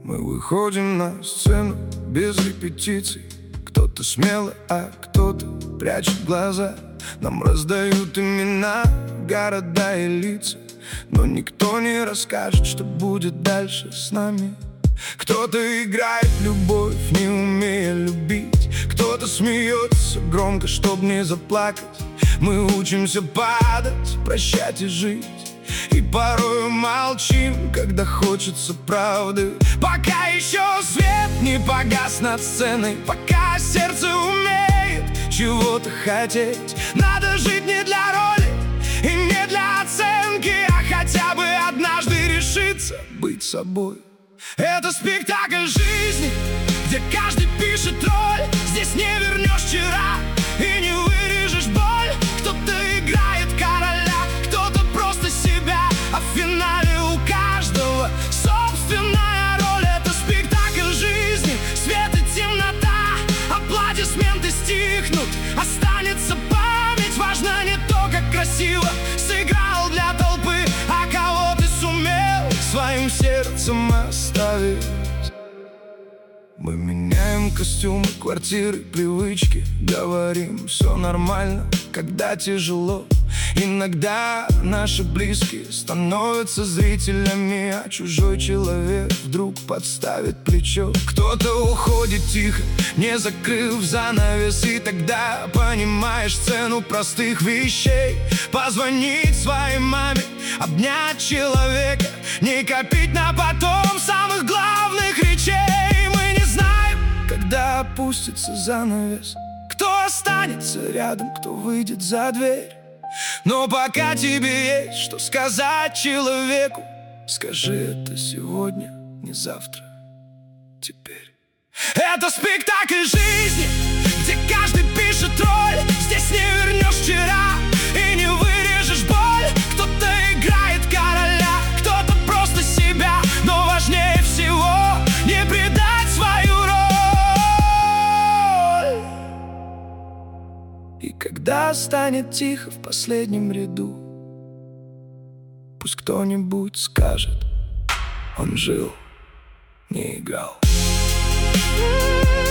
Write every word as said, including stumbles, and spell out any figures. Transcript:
Мы выходим на сцену без репетиций. Кто-то смело, а кто-то прячет глаза. Нам раздают имена, города и лица, но никто не расскажет, что будет дальше с нами. Кто-то играет любовь, не умея любить. Кто-то смеется громко, чтоб не заплакать. Мы учимся падать, прощать и жить. И порою молчим, когда хочется правды. Пока еще свет не погас над сценой, пока сердце умеет чего-то хотеть. Надо жить не для роли и не для оценки, а хотя бы однажды решиться быть собой. Это спектакль жизни, где каждый пишет роль. Здесь не вернешь вчера и не вырежешь боль. Кто-то играет короля, кто-то просто себя, а в финале у каждого собственная роль. Это спектакль жизни, свет и темнота. Аплодисменты стихнут, останется память. Важно не то, как красиво сыграл для толпы, а кого ты сумел своим сердцем оставить. Мы меняем костюмы, квартиры, привычки. Говорим, все нормально, когда тяжело. Иногда наши близкие становятся зрителями, а чужой человек вдруг подставит плечо. Кто-то уходит тихо, не закрыв занавес, и тогда понимаешь цену простых вещей. Позвонить своей маме, обнять человека, не копить на потом самых главных речей. Мы не знаем, когда опустится занавес, кто останется рядом, кто выйдет за дверь. Но пока тебе есть что сказать человеку, скажи это сегодня, не завтра, теперь. Это спектакль жизни, где каждый пишет роль. Здесь не вернешь вчера и не вырежешь боль. Кто-то играет короля, кто-то просто себя, но важнее всего не предать свою роль. И когда станет тихо в последнем ряду, пусть кто-нибудь скажет: он жил, не играл.